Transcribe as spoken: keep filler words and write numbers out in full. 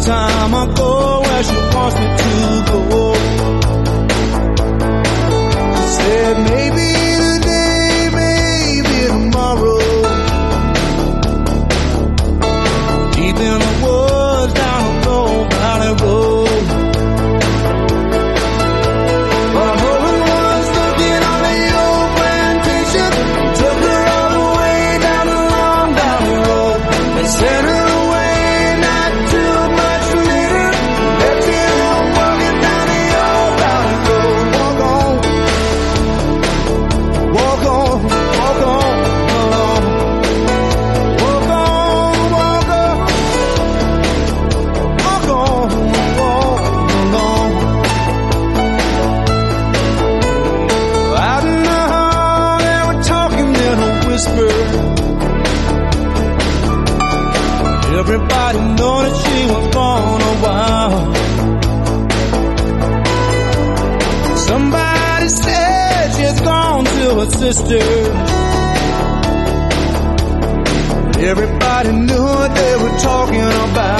time I go where she wants me to go. She said maybe today, maybe tomorrow. Deep in the woods, down a low valley road. Her husband was looking on the old plantation. Took her all the way down the long valley road. They sent her away not too much later. Left him walking down the old valley road. Walk on, walk on, walk on, along. Walk on, walk on, walk on, walk along. Out in the hall, they were talking in a whisper. Everybody knew that she was gone a while. Somebody said she's gone to her sister. Everybody knew what they were talking about.